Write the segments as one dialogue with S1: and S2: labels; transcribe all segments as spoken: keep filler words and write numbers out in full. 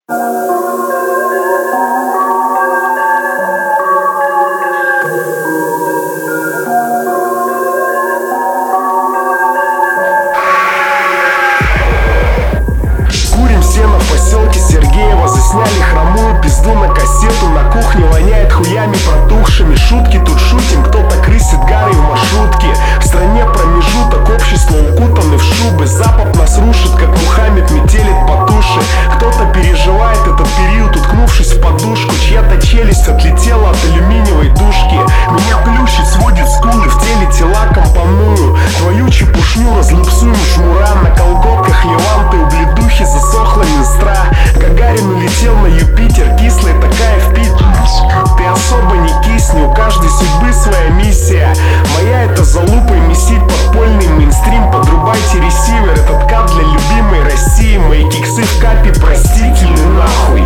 S1: Курим сено в поселке Сергеево, засняли хромую пизду на кассету. На кухне воняет хуями протухшими. Шутки тут шутим, кто-то крысит гарри в маршрутке. В стране промежуток, общество укутаны в шубы. Запад нас рушит, как Мухаммед метелит по туше. Кто-то переживает этот период, уткнувшись в подушку. Чья-то челюсть отлетела от алюминиевой душки. Меня плющит, сводит скулы, в теле тела компоную. Твою чепушню разлупсуем шмура. На колготках леванты, ублюдухи, засохла менстра. Гагарин улетел на Юпитер, кислая такая в Питер. Ты особо не кисни, у каждой судьбы своя миссия. Моя это залупой месить подпольный мейнстрим. Подрубайте ресивер, этот кап для любимой России. Мои киксы в капе простительны нахуй.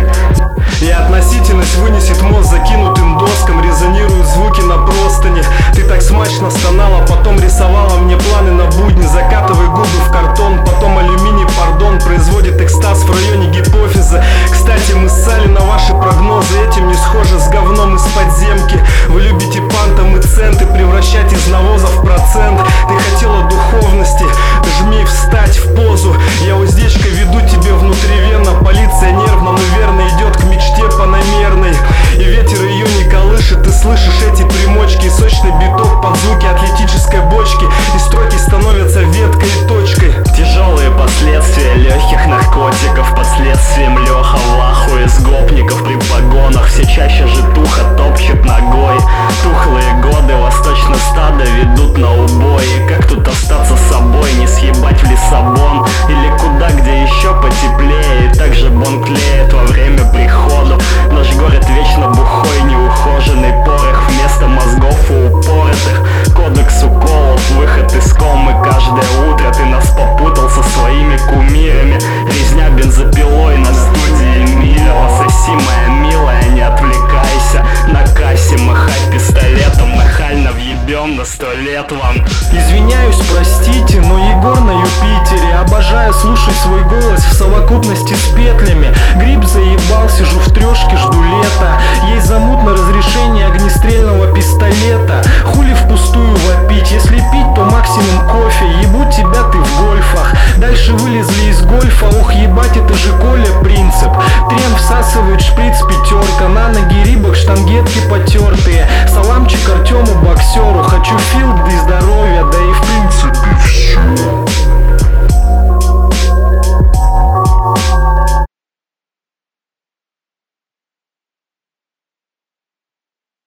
S2: И относительность вынесет мозг закинутым доскам. Резонируют звуки на простыне. Ты так смачно стонала, потом рисовала мне планы на будни. Закатывай губы в картон, потом алюминий, пардон. Производит экстаз в районе гипофиза. Кстати, мы ссали на ваши прогнозы. Этим не схоже с говном из подземки. Вы любите пантом и центы превращать из навоза в процент. Ты хотела духовности, жми встать в позу. Я уздечкой веду тебе внутривенно. Полиция нервно, но верно идет к мечте паномерной. И ветер ее не колышет. Ты слышишь эти примочки, сочный биток под звуки атлетической бочки. И строки становятся веткой и точкой.
S3: Тяжелые последствия легких наркотиков. Под следствием Леха в ахуе с гопников при погонах. Все чаще житуха топчет ногой. Тухлые годы восточно стадо ведут на убой. И как тут остаться собой, не съебать в Лиссабон или куда, где еще потеплее. И также бон клеит во время прихода. Наш город вечно бухой, неухоженный порох. Вместо мозгов у упоротых кодекс уколов. Выход из комы каждое утро. Ты нас попутал со своими кумирами. Резня бензопилой на студии Миллера. Соси, моя милая, не отвлекайся. На кассе махать пистолетом. Нахально въебем на сто лет вам.
S2: Извиняюсь, простите, но Егор на Юпитере. Обожаю слушать свой голос в совокупности с петлями. Гриб заебал, сижу в трешке, жду лета. Есть замутно разрешение огнестрельного пистолета.